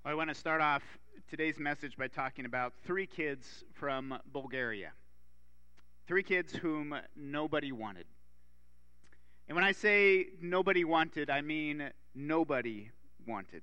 I want to start off today's message by talking about three kids from Bulgaria. Three kids whom nobody wanted. And when I say nobody wanted, I mean nobody wanted.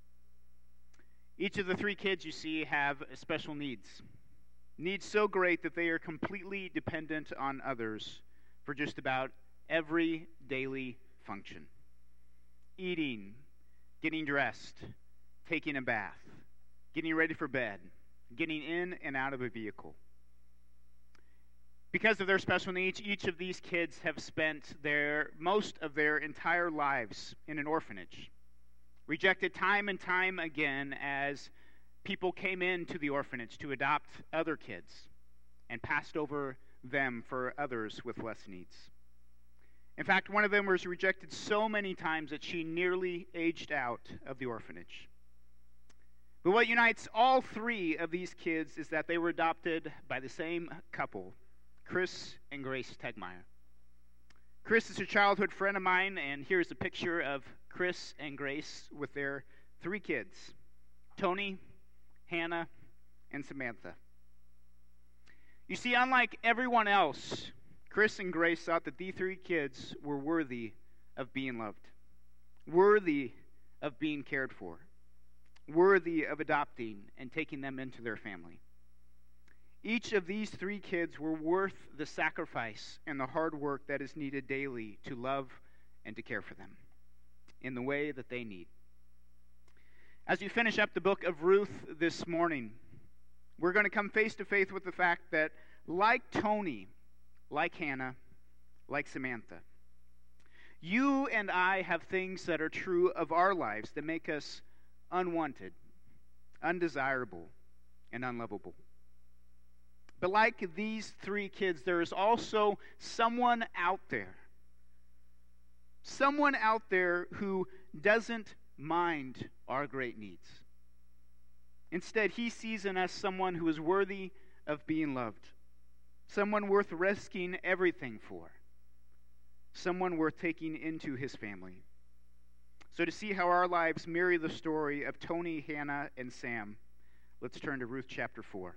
Each of the three kids you see have special needs. Needs so great that they are completely dependent on others for just about every daily function. Eating, getting dressed, taking a bath, getting ready for bed, getting in and out of a vehicle. Because of their special needs, each of these kids have spent most of their entire lives in an orphanage, rejected time and time again as people came into the orphanage to adopt other kids and passed over them for others with less needs. In fact, one of them was rejected so many times that she nearly aged out of the orphanage. But what unites all three of these kids is that they were adopted by the same couple, Chris and Grace Tegmeyer. Chris is a childhood friend of mine, and here's a picture of Chris and Grace with their three kids, Tony, Hannah, and Samantha. You see, unlike everyone else, Chris and Grace thought that these three kids were worthy of being loved, worthy of being cared for, worthy of adopting and taking them into their family. Each of these three kids were worth the sacrifice and the hard work that is needed daily to love and to care for them in the way that they need. As we finish up the book of Ruth this morning, we're going to come face to face with the fact that, like Tony, like Hannah, like Samantha, you and I have things that are true of our lives that make us unwanted, undesirable, and unlovable. But like these three kids, there is also someone out there who doesn't mind our great needs. Instead, he sees in us someone who is worthy of being loved, someone worth risking everything for, someone worth taking into his family. So to see how our lives mirror the story of Tony, Hannah, and Sam, let's turn to Ruth chapter 4.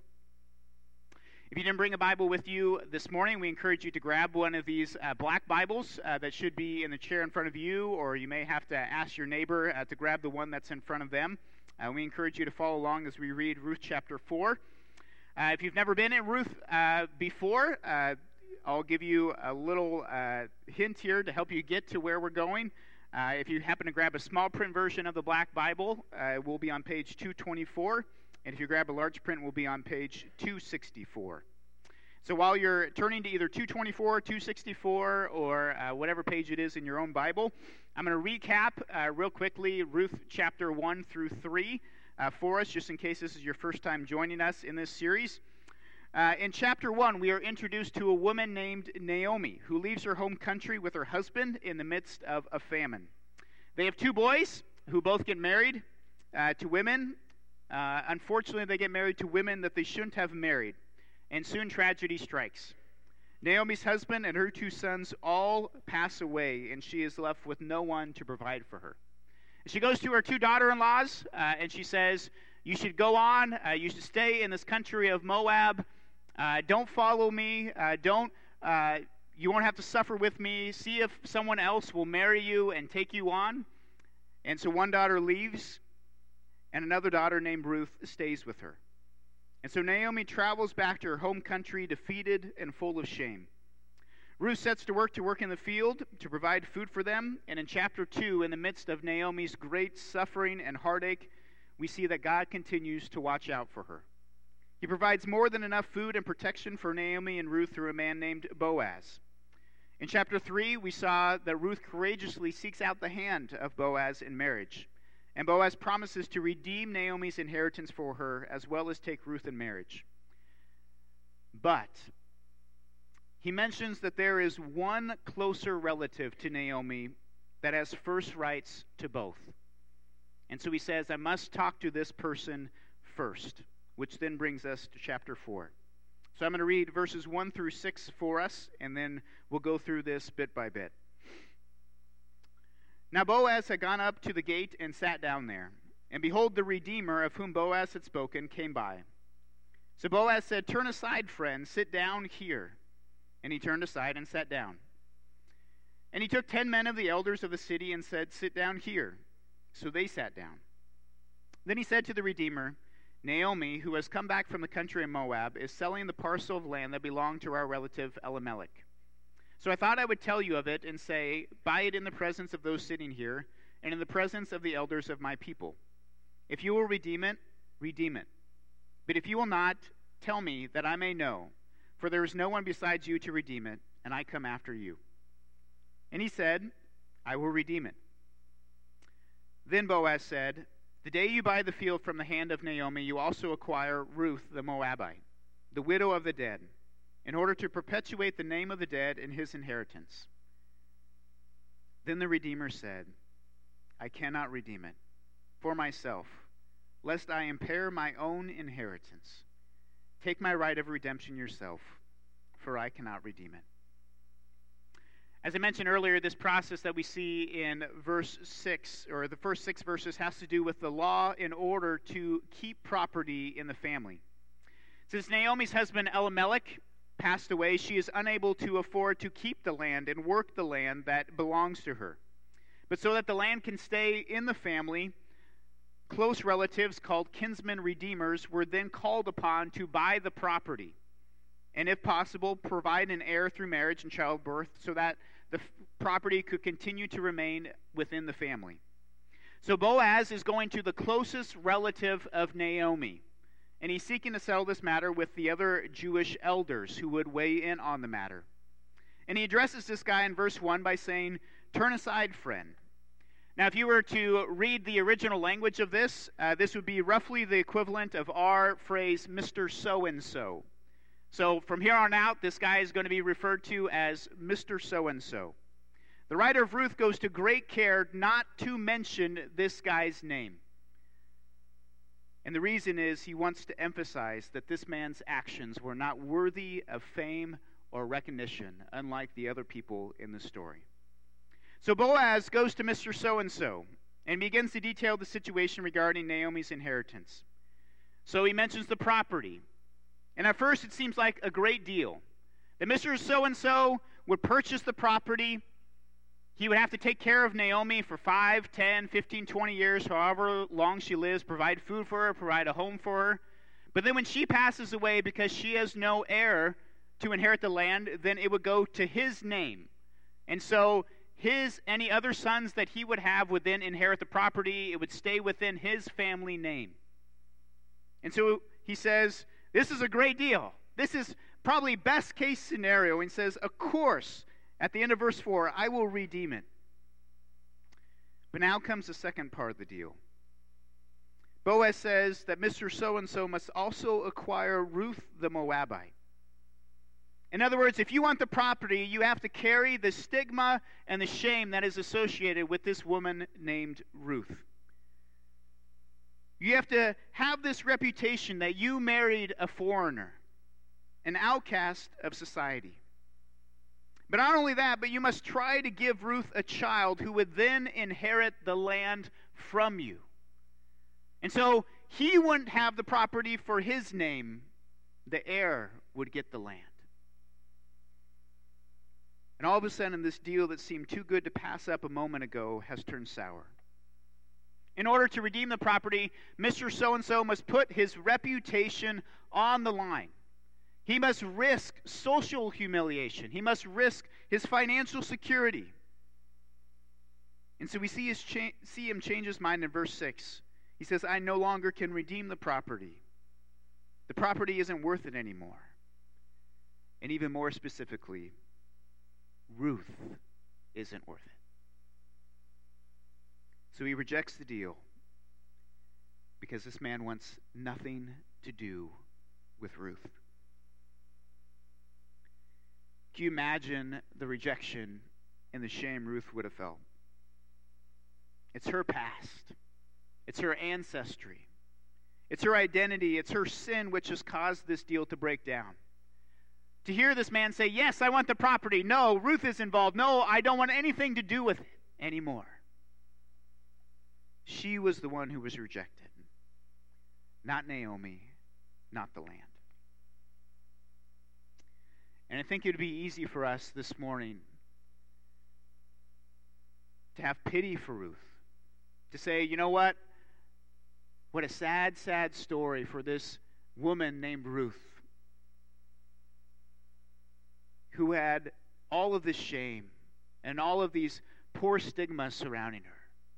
If you didn't bring a Bible with you this morning, we encourage you to grab one of these black Bibles that should be in the chair in front of you, or you may have to ask your neighbor to grab the one that's in front of them. We encourage you to follow along as we read Ruth chapter 4. If you've never been in Ruth before, I'll give you a little hint here to help you get to where we're going. If you happen to grab a small print version of the Black Bible, it will be on page 224. And if you grab a large print, it will be on page 264. So while you're turning to either 224, 264, or whatever page it is in your own Bible, I'm going to recap real quickly Ruth chapter 1 through 3 for us, just in case this is your first time joining us in this series. In chapter 1, we are introduced to a woman named Naomi, who leaves her home country with her husband in the midst of a famine. They have two boys who both get married to women. Unfortunately, they get married to women that they shouldn't have married, and soon tragedy strikes. Naomi's husband and her two sons all pass away, and she is left with no one to provide for her. She goes to her two daughter-in-laws, and she says, you should go on, you should stay in this country of Moab. Don't follow me. You won't have to suffer with me. See if someone else will marry you and take you on. And so one daughter leaves, and another daughter named Ruth stays with her. And so Naomi travels back to her home country, defeated and full of shame. Ruth sets to work in the field to provide food for them. And in chapter 2, in the midst of Naomi's great suffering and heartache, we see that God continues to watch out for her. He provides more than enough food and protection for Naomi and Ruth through a man named Boaz. In chapter 3, we saw that Ruth courageously seeks out the hand of Boaz in marriage. And Boaz promises to redeem Naomi's inheritance for her, as well as take Ruth in marriage. But he mentions that there is one closer relative to Naomi that has first rights to both. And so he says, I must talk to this person first, which then brings us to chapter 4. So I'm going to read verses 1 through 6 for us, and then we'll go through this bit by bit. Now Boaz had gone up to the gate and sat down there. And behold, the Redeemer of whom Boaz had spoken came by. So Boaz said, "Turn aside, friend, sit down here." And he turned aside and sat down. And he took 10 men of the elders of the city and said, "Sit down here." So they sat down. Then he said to the Redeemer, "Naomi, who has come back from the country of Moab, is selling the parcel of land that belonged to our relative Elimelech. So I thought I would tell you of it and say, buy it in the presence of those sitting here and in the presence of the elders of my people. If you will redeem it, redeem it. But if you will not, tell me that I may know, for there is no one besides you to redeem it, and I come after you." And he said, "I will redeem it." Then Boaz said, "The day you buy the field from the hand of Naomi, you also acquire Ruth the Moabite, the widow of the dead, in order to perpetuate the name of the dead in his inheritance." Then the Redeemer said, "I cannot redeem it for myself, lest I impair my own inheritance. Take my right of redemption yourself, for I cannot redeem it." As I mentioned earlier, this process that we see in verse 6, or the first 6 verses, has to do with the law in order to keep property in the family. Since Naomi's husband Elimelech passed away, she is unable to afford to keep the land and work the land that belongs to her. But so that the land can stay in the family, close relatives called kinsman redeemers were then called upon to buy the property, and if possible, provide an heir through marriage and childbirth so that the property could continue to remain within the family. So Boaz is going to the closest relative of Naomi, and he's seeking to settle this matter with the other Jewish elders who would weigh in on the matter. And he addresses this guy in verse 1 by saying, "Turn aside, friend." Now, if you were to read the original language of this, this would be roughly the equivalent of our phrase, "Mr. So-and-so." So from here on out, this guy is going to be referred to as Mr. So-and-so. The writer of Ruth goes to great care not to mention this guy's name. And the reason is he wants to emphasize that this man's actions were not worthy of fame or recognition, unlike the other people in the story. So Boaz goes to Mr. So-and-so and begins to detail the situation regarding Naomi's inheritance. So he mentions the property. And at first it seems like a great deal. That Mr. So-and-so would purchase the property. He would have to take care of Naomi for 5, 10, 15, 20 years, however long she lives, provide food for her, provide a home for her. But then when she passes away because she has no heir to inherit the land, then it would go to his name. And so any other sons that he would have would then inherit the property. It would stay within his family name. And so he says, this is a great deal. This is probably best case scenario. And he says, of course, at the end of verse 4, I will redeem it. But now comes the second part of the deal. Boaz says that Mr. So-and-so must also acquire Ruth the Moabite. In other words, if you want the property, you have to carry the stigma and the shame that is associated with this woman named Ruth. You have to have this reputation that you married a foreigner, an outcast of society. But not only that, but you must try to give Ruth a child who would then inherit the land from you. And so he wouldn't have the property for his name. The heir would get the land. And all of a sudden, this deal that seemed too good to pass up a moment ago has turned sour. In order to redeem the property, Mr. So-and-so must put his reputation on the line. He must risk social humiliation. He must risk his financial security. And so we see him change his mind in verse 6. He says, I no longer can redeem the property. The property isn't worth it anymore. And even more specifically, Ruth isn't worth it. So he rejects the deal because this man wants nothing to do with Ruth. Can you imagine the rejection and the shame Ruth would have felt? It's her past. It's her ancestry. It's her identity. It's her sin which has caused this deal to break down. To hear this man say, yes, I want the property. No, Ruth is involved. No, I don't want anything to do with it anymore. She was the one who was rejected, not Naomi, not the land. And I think it would be easy for us this morning to have pity for Ruth, to say, you know what? What a sad, sad story for this woman named Ruth, who had all of this shame and all of these poor stigmas surrounding her.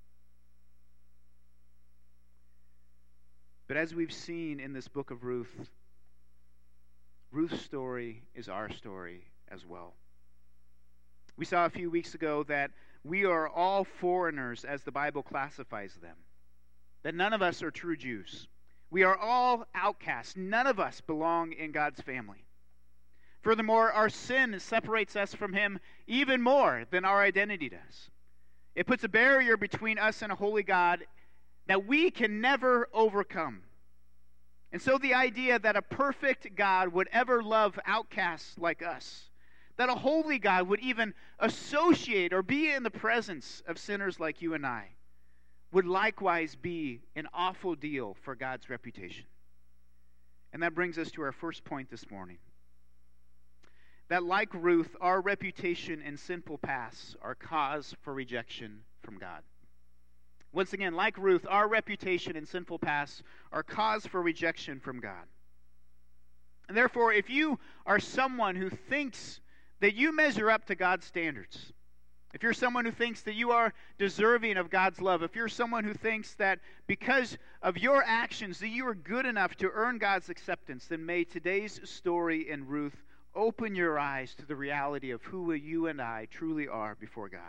But as we've seen in this book of Ruth, Ruth's story is our story as well. We saw a few weeks ago that we are all foreigners as the Bible classifies them, that none of us are true Jews. We are all outcasts. None of us belong in God's family. Furthermore, our sin separates us from Him even more than our identity does. It puts a barrier between us and a holy God that we can never overcome. And so the idea that a perfect God would ever love outcasts like us, that a holy God would even associate or be in the presence of sinners like you and I, would likewise be an awful deal for God's reputation. And that brings us to our first point this morning. That like Ruth, our reputation and sinful pasts are cause for rejection from God. Once again, like Ruth, our reputation and sinful pasts are cause for rejection from God. And therefore, if you are someone who thinks that you measure up to God's standards, if you're someone who thinks that you are deserving of God's love, if you're someone who thinks that because of your actions that you are good enough to earn God's acceptance, then may today's story in Ruth open your eyes to the reality of who you and I truly are before God.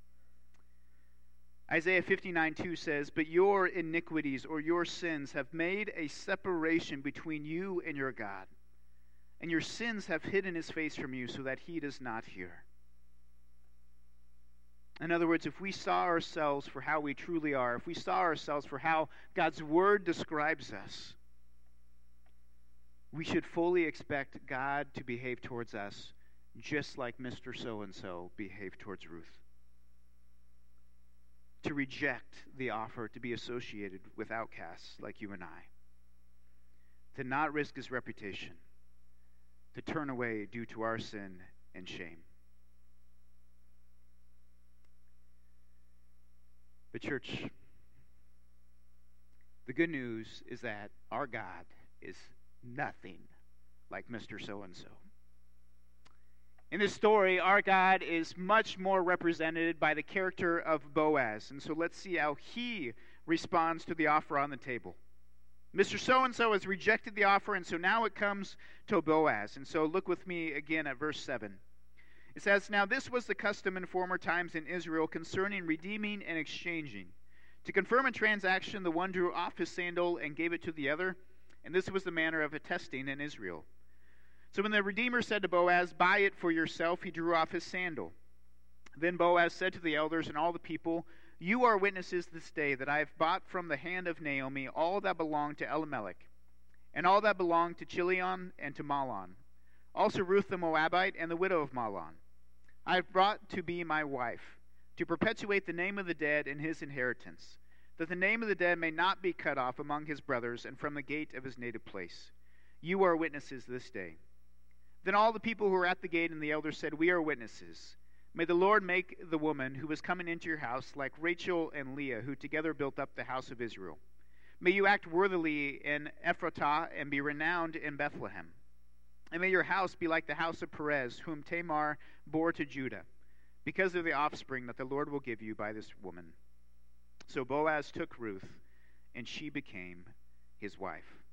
Isaiah 59:2 says, "But your iniquities or your sins have made a separation between you and your God, and your sins have hidden His face from you so that He does not hear." In other words, if we saw ourselves for how we truly are, if we saw ourselves for how God's Word describes us, we should fully expect God to behave towards us just like Mr. So-and-so behaved towards Ruth. To reject the offer to be associated with outcasts like you and I. To not risk His reputation. To turn away due to our sin and shame. But church, the good news is that our God is nothing like Mr. So-and-so. In this story, our God is much more represented by the character of Boaz. And so let's see how he responds to the offer on the table. Mr. So-and-so has rejected the offer, and so now it comes to Boaz. And so look with me again at verse 7. It says, "Now this was the custom in former times in Israel concerning redeeming and exchanging. To confirm a transaction, the one drew off his sandal and gave it to the other, and this was the manner of attesting in Israel. So when the Redeemer said to Boaz, 'Buy it for yourself,' he drew off his sandal. Then Boaz said to the elders and all the people, 'You are witnesses this day that I have bought from the hand of Naomi all that belonged to Elimelech, and all that belonged to Chilion and to Mahlon, also Ruth the Moabite and the widow of Mahlon. I have brought to be my wife, to perpetuate the name of the dead in his inheritance, that the name of the dead may not be cut off among his brothers and from the gate of his native place. You are witnesses this day.' Then all the people who were at the gate and the elders said, 'We are witnesses. May the Lord make the woman who was coming into your house like Rachel and Leah, who together built up the house of Israel. May you act worthily in Ephratah and be renowned in Bethlehem. And may your house be like the house of Perez, whom Tamar bore to Judah, because of the offspring that the Lord will give you by this woman.' So Boaz took Ruth, and she became his wife."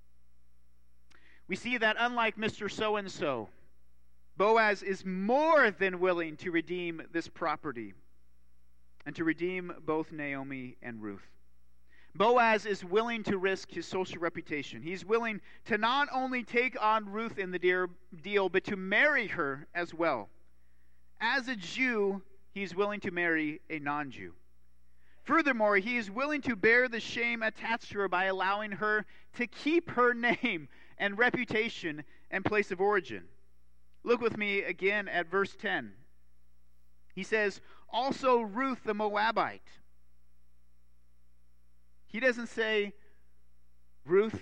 We see that unlike Mr. So-and-so, Boaz is more than willing to redeem this property and to redeem both Naomi and Ruth. Boaz is willing to risk his social reputation. He's willing to not only take on Ruth in the deal, but to marry her as well. As a Jew, he's willing to marry a non-Jew. Furthermore, he is willing to bear the shame attached to her by allowing her to keep her name and reputation and place of origin. Look with me again at verse 10. He says, "Also Ruth the Moabite." He doesn't say, Ruth.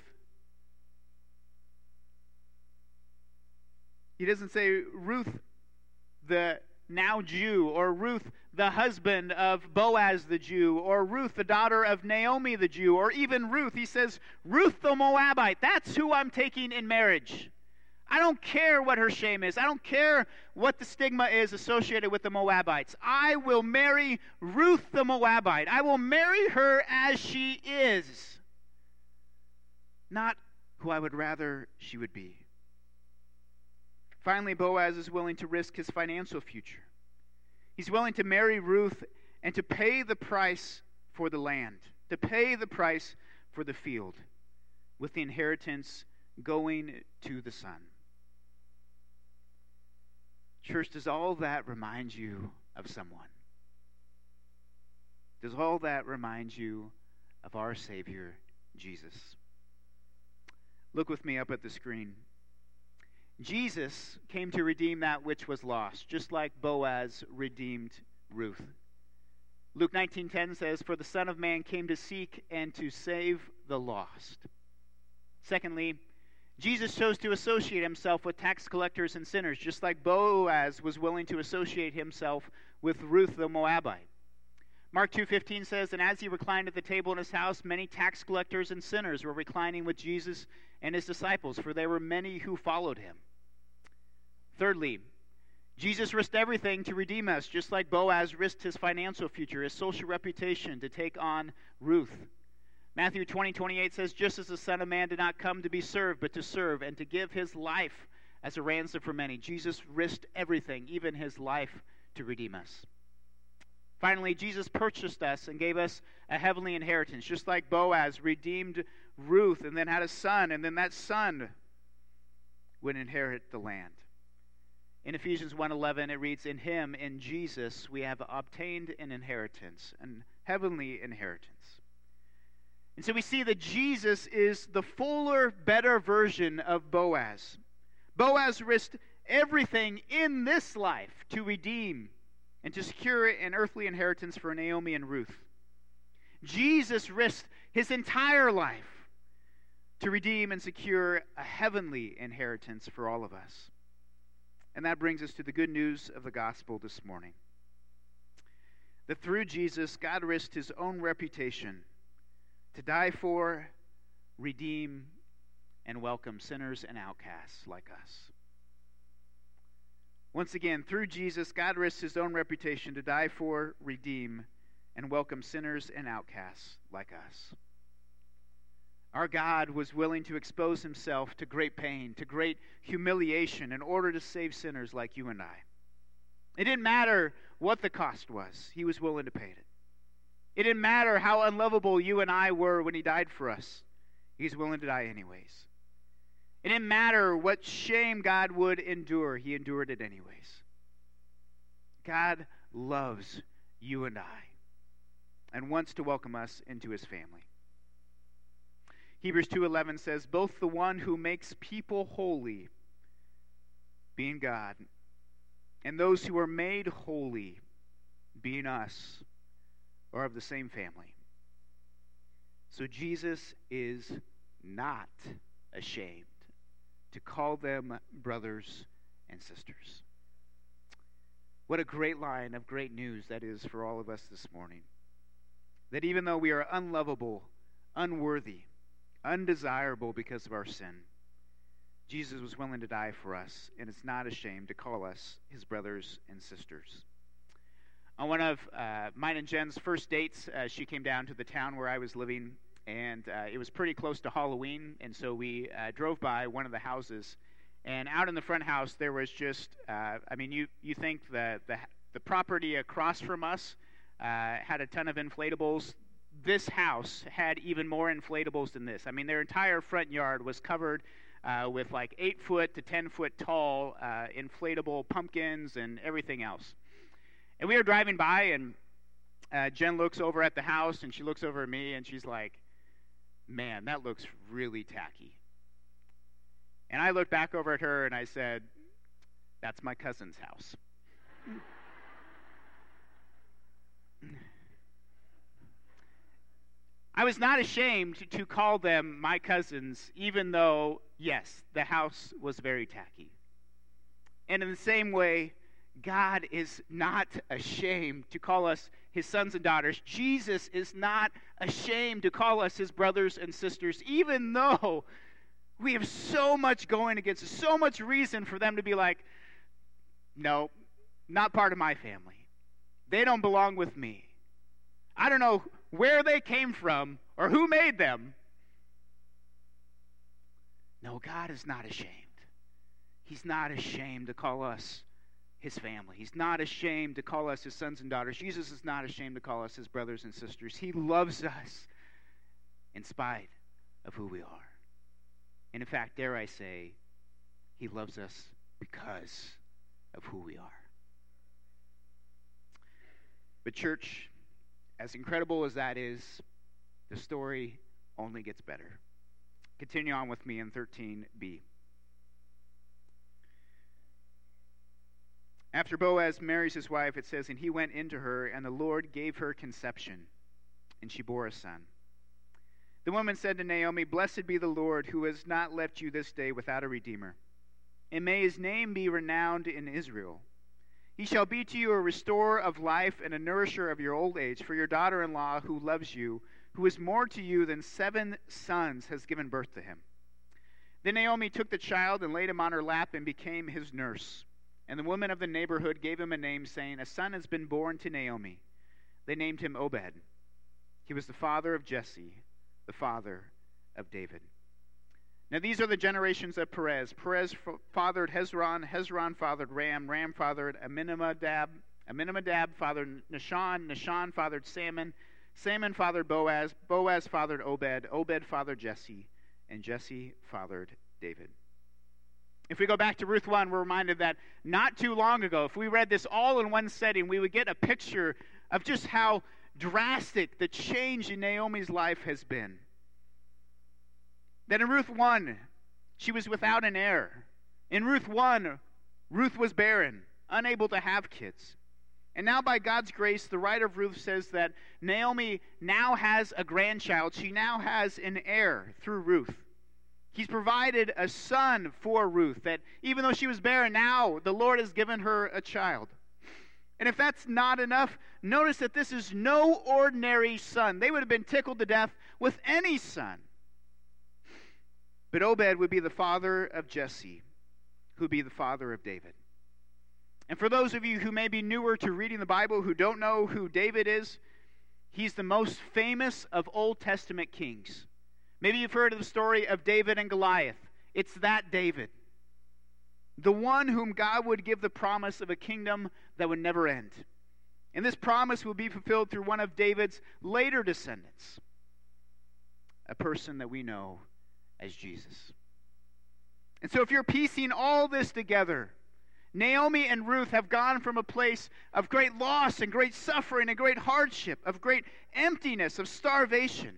He doesn't say, Ruth, the now Jew, or Ruth, the husband of Boaz the Jew, or Ruth, the daughter of Naomi the Jew, or even Ruth. He says, Ruth the Moabite. That's who I'm taking in marriage. I don't care what her shame is. I don't care what the stigma is associated with the Moabites. I will marry Ruth the Moabite. I will marry her as she is, not who I would rather she would be. Finally, Boaz is willing to risk his financial future. He's willing to marry Ruth and to pay the price for the land, to pay the price for the field, with the inheritance going to the son. Church, does all that remind you of someone? Does all that remind you of our Savior, Jesus? Look with me up at the screen. Jesus came to redeem that which was lost, just like Boaz redeemed Ruth. Luke 19:10 says, "For the Son of Man came to seek and to save the lost." Secondly, Jesus chose to associate himself with tax collectors and sinners, just like Boaz was willing to associate himself with Ruth the Moabite. Mark 2:15 says, "And as he reclined at the table in his house, many tax collectors and sinners were reclining with Jesus and his disciples, for there were many who followed him." Thirdly, Jesus risked everything to redeem us, just like Boaz risked his financial future, his social reputation, to take on Ruth. Matthew 20:28 says, "Just as the Son of Man did not come to be served, but to serve, and to give his life as a ransom for many." Jesus risked everything, even his life, to redeem us. Finally, Jesus purchased us and gave us a heavenly inheritance, just like Boaz redeemed Ruth and then had a son, and then that son would inherit the land. In Ephesians 1:11, it reads, "In him, in Jesus, we have obtained an inheritance, an heavenly inheritance." And so we see that Jesus is the fuller, better version of Boaz. Boaz risked everything in this life to redeem and to secure an earthly inheritance for Naomi and Ruth. Jesus risked his entire life to redeem and secure a heavenly inheritance for all of us. And that brings us to the good news of the gospel this morning. That through Jesus, God risked his own reputation to die for, redeem, and welcome sinners and outcasts like us. Once again, through Jesus, God risked his own reputation to die for, redeem, and welcome sinners and outcasts like us. Our God was willing to expose himself to great pain, to great humiliation, in order to save sinners like you and I. It didn't matter what the cost was. He was willing to pay it. It didn't matter how unlovable you and I were when he died for us. He's willing to die anyways. It didn't matter what shame God would endure. He endured it anyways. God loves you and I and wants to welcome us into his family. Hebrews 2:11 says, "Both the one who makes people holy, being God, and those who are made holy, being us, are of the same family." So Jesus is not ashamed to call them brothers and sisters. What a great line of great news that is for all of us this morning. That even though we are unlovable, unworthy, undesirable because of our sin, Jesus was willing to die for us, and is not ashamed to call us his brothers and sisters. On one of mine and Jen's first dates, she came down to the town where I was living, and it was pretty close to Halloween, and so we drove by one of the houses, and out in the front house there was just, you think the property across from us had a ton of inflatables. This house had even more inflatables than this. I mean, their entire front yard was covered with like 8 foot to 10 foot tall inflatable pumpkins and everything else. And we were driving by, and Jen looks over at the house, and she looks over at me, and she's like, "Man, that looks really tacky." And I looked back over at her, and I said, "That's my cousin's house." I was not ashamed to call them my cousins, even though, yes, the house was very tacky. And in the same way, God is not ashamed to call us his sons and daughters. Jesus is not ashamed to call us his brothers and sisters, even though we have so much going against us, so much reason for them to be like, no, not part of my family. They don't belong with me. I don't know where they came from or who made them. No, God is not ashamed. He's not ashamed to call us his family. He's not ashamed to call us his sons and daughters. Jesus is not ashamed to call us his brothers and sisters. He loves us in spite of who we are. And in fact, dare I say, he loves us because of who we are. But church, as incredible as that is, the story only gets better. Continue on with me in 13b. After Boaz marries his wife, it says, and he went into her, and the Lord gave her conception, and she bore a son. The woman said to Naomi, blessed be the Lord, who has not left you this day without a redeemer. And may his name be renowned in Israel. He shall be to you a restorer of life and a nourisher of your old age, for your daughter-in-law who loves you, who is more to you than 7 sons, has given birth to him. Then Naomi took the child and laid him on her lap and became his nurse. And the women of the neighborhood gave him a name, saying, a son has been born to Naomi. They named him Obed. He was the father of Jesse, the father of David. Now these are the generations of Perez. Perez fathered Hezron. Hezron fathered Ram. Ram fathered Amminadab. Amminadab fathered Nahshon. Nahshon fathered Salmon. Salmon fathered Boaz. Boaz fathered Obed. Obed fathered Jesse. And Jesse fathered David. If we go back to Ruth 1, we're reminded that not too long ago, if we read this all in one setting, we would get a picture of just how drastic the change in Naomi's life has been. That in Ruth 1, she was without an heir. In Ruth 1, Ruth was barren, unable to have kids. And now by God's grace, the writer of Ruth says that Naomi now has a grandchild. She now has an heir through Ruth. He's provided a son for Ruth, that even though she was barren, now the Lord has given her a child. And if that's not enough, notice that this is no ordinary son. They would have been tickled to death with any son. But Obed would be the father of Jesse, who would be the father of David. And for those of you who may be newer to reading the Bible, who don't know who David is, he's the most famous of Old Testament kings. Maybe you've heard of the story of David and Goliath. It's that David. The one whom God would give the promise of a kingdom that would never end. And this promise will be fulfilled through one of David's later descendants. A person that we know as Jesus. And so if you're piecing all this together, Naomi and Ruth have gone from a place of great loss and great suffering and great hardship, of great emptiness, of starvation.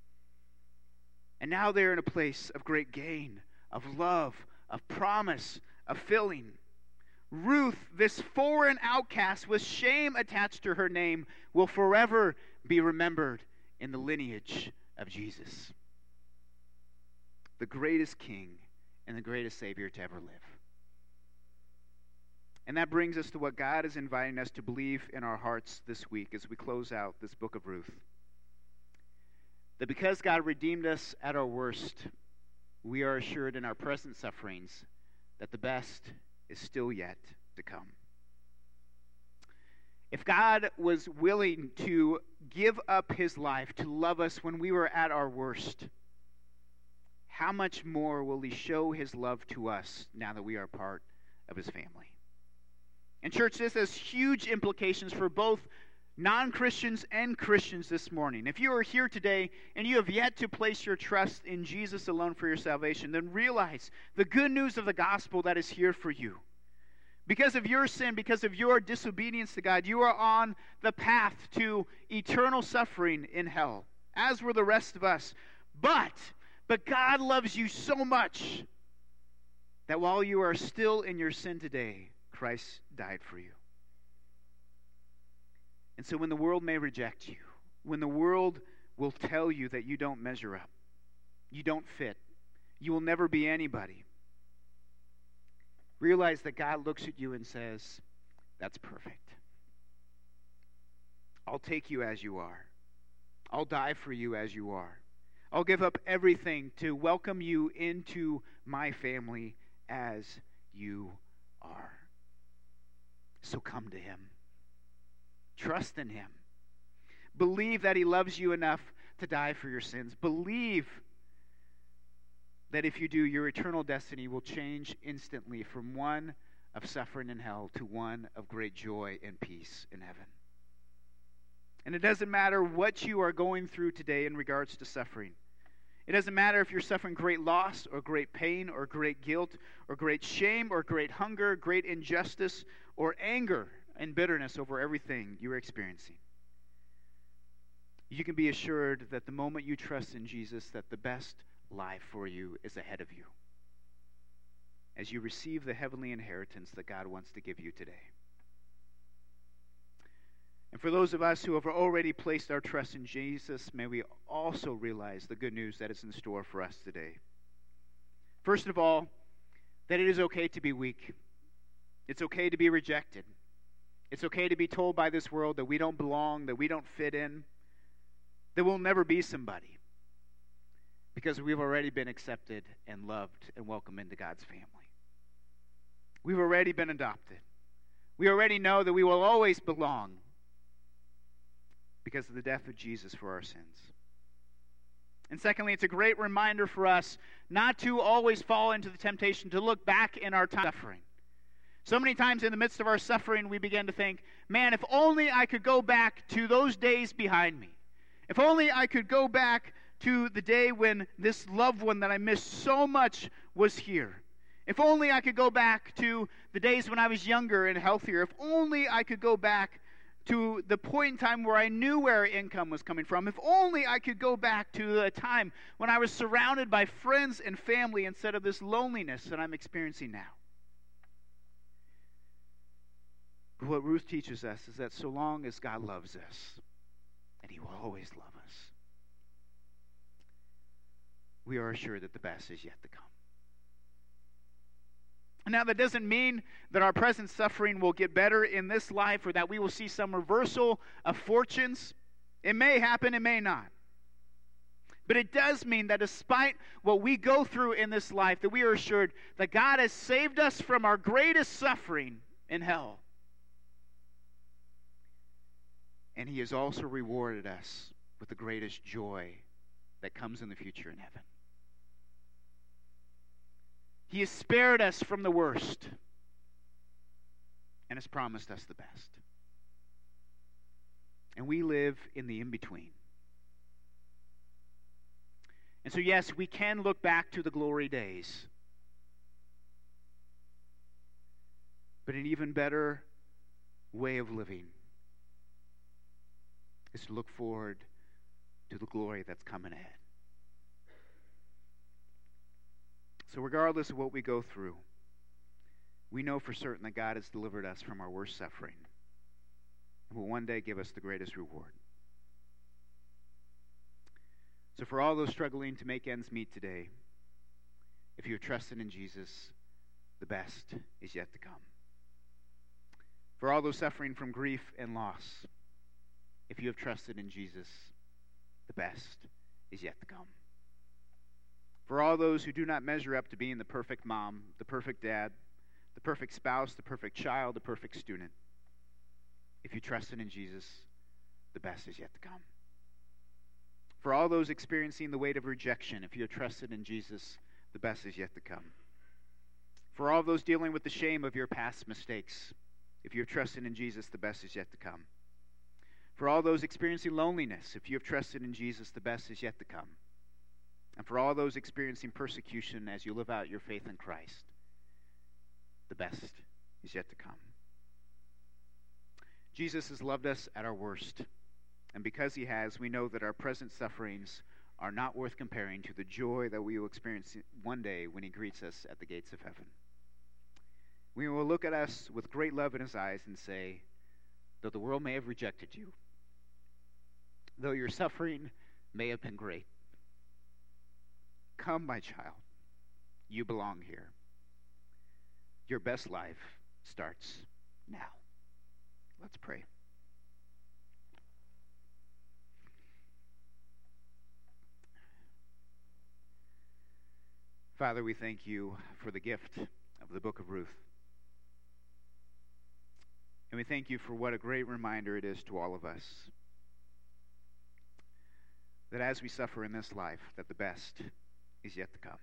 And now they're in a place of great gain, of love, of promise, of filling. Ruth, this foreign outcast with shame attached to her name, will forever be remembered in the lineage of Jesus, the greatest king and the greatest Savior to ever live. And that brings us to what God is inviting us to believe in our hearts this week as we close out this book of Ruth. That because God redeemed us at our worst, we are assured in our present sufferings that the best is still yet to come. If God was willing to give up his life to love us when we were at our worst, how much more will he show his love to us now that we are part of his family? And church, this has huge implications for both non-Christians and Christians this morning. If you are here today and you have yet to place your trust in Jesus alone for your salvation, then realize the good news of the gospel that is here for you. Because of your sin, because of your disobedience to God, you are on the path to eternal suffering in hell, as were the rest of us. But God loves you so much that while you are still in your sin today, Christ died for you. And so when the world may reject you, when the world will tell you that you don't measure up. You don't fit. You will never be anybody. Realize that God looks at you and says, that's perfect. I'll take you as you are. I'll die for you as you are. I'll give up everything to welcome you into my family as you are. So come to him. Trust in him. Believe that he loves you enough to die for your sins. Believe that if you do, your eternal destiny will change instantly from one of suffering in hell to one of great joy and peace in heaven. And it doesn't matter what you are going through today in regards to suffering. It doesn't matter if you're suffering great loss or great pain or great guilt or great shame or great hunger, great injustice or anger and bitterness over everything you're experiencing. You can be assured that the moment you trust in Jesus, that the best life for you is ahead of you as you receive the heavenly inheritance that God wants to give you today. And for those of us who have already placed our trust in Jesus, may we also realize the good news that is in store for us today. First of all, that it is okay to be weak. It's okay to be rejected. It's okay to be told by this world that we don't belong, that we don't fit in, that we'll never be somebody, because we've already been accepted and loved and welcomed into God's family. We've already been adopted. We already know that we will always belong because of the death of Jesus for our sins. And secondly, it's a great reminder for us not to always fall into the temptation to look back in our time of suffering. So many times in the midst of our suffering, we begin to think, man, if only I could go back to those days behind me. If only I could go back to the day when this loved one that I missed so much was here. If only I could go back to the days when I was younger and healthier. If only I could go back to the point in time where I knew where income was coming from. If only I could go back to a time when I was surrounded by friends and family instead of this loneliness that I'm experiencing now. But what Ruth teaches us is that so long as God loves us, and he will always love us, we are assured that the best is yet to come. Now, that doesn't mean that our present suffering will get better in this life or that we will see some reversal of fortunes. It may happen, it may not. But it does mean that despite what we go through in this life, that we are assured that God has saved us from our greatest suffering in hell. And he has also rewarded us with the greatest joy that comes in the future in heaven. He has spared us from the worst and has promised us the best. And we live in the in-between. And so, yes, we can look back to the glory days. But an even better way of living is to look forward to the glory that's coming ahead. So regardless of what we go through, we know for certain that God has delivered us from our worst suffering and will one day give us the greatest reward. So for all those struggling to make ends meet today, if you have trusted in Jesus, the best is yet to come. For all those suffering from grief and loss, if you have trusted in Jesus, the best is yet to come. For all those who do not measure up to being the perfect mom, the perfect dad, the perfect spouse, the perfect child, the perfect student, if you trusted in Jesus, the best is yet to come. For all those experiencing the weight of rejection, if you have trusted in Jesus, the best is yet to come. For all those dealing with the shame of your past mistakes, if you have trusted in Jesus, the best is yet to come. For all those experiencing loneliness, if you have trusted in Jesus, the best is yet to come. And for all those experiencing persecution as you live out your faith in Christ, the best is yet to come. Jesus has loved us at our worst. And because he has, we know that our present sufferings are not worth comparing to the joy that we will experience one day when he greets us at the gates of heaven. We will look at us with great love in his eyes and say, though the world may have rejected you, though your suffering may have been great. Come, my child. You belong here. Your best life starts now. Let's pray. Father, we thank you for the gift of the book of Ruth. And we thank you for what a great reminder it is to all of us that as we suffer in this life, that the best is yet to come.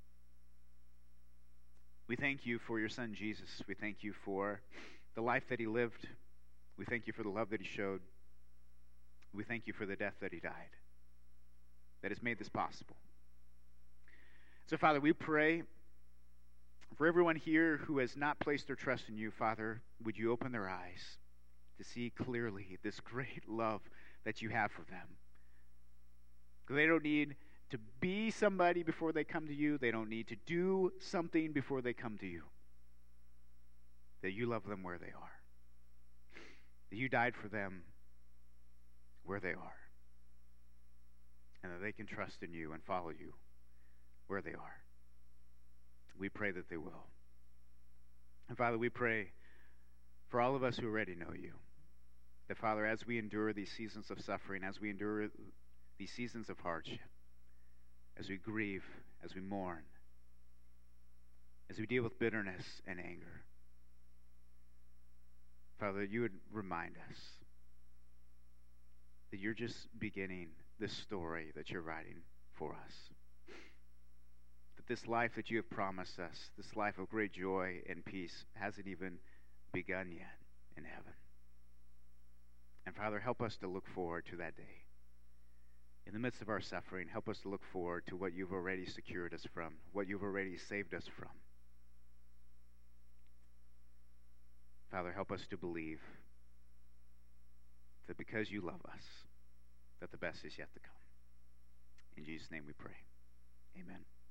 We thank you for your son, Jesus. We thank you for the life that he lived. We thank you for the love that he showed. We thank you for the death that he died, that has made this possible. So, Father, we pray for everyone here who has not placed their trust in you. Father, would you open their eyes to see clearly this great love that you have for them? They don't need to be somebody before they come to you. They don't need to do something before they come to you. That you love them where they are. That you died for them where they are. And that they can trust in you and follow you where they are. We pray that they will. And Father, we pray for all of us who already know you, that Father, as we endure these seasons of suffering, as we endure these seasons of hardship, as we grieve, as we mourn, as we deal with bitterness and anger, Father, you would remind us that you're just beginning this story that you're writing for us. That this life that you have promised us, this life of great joy and peace, hasn't even begun yet in heaven. And Father, help us to look forward to that day. In the midst of our suffering, help us to look forward to what you've already secured us from, what you've already saved us from. Father, help us to believe that because you love us, that the best is yet to come. In Jesus' name we pray. Amen.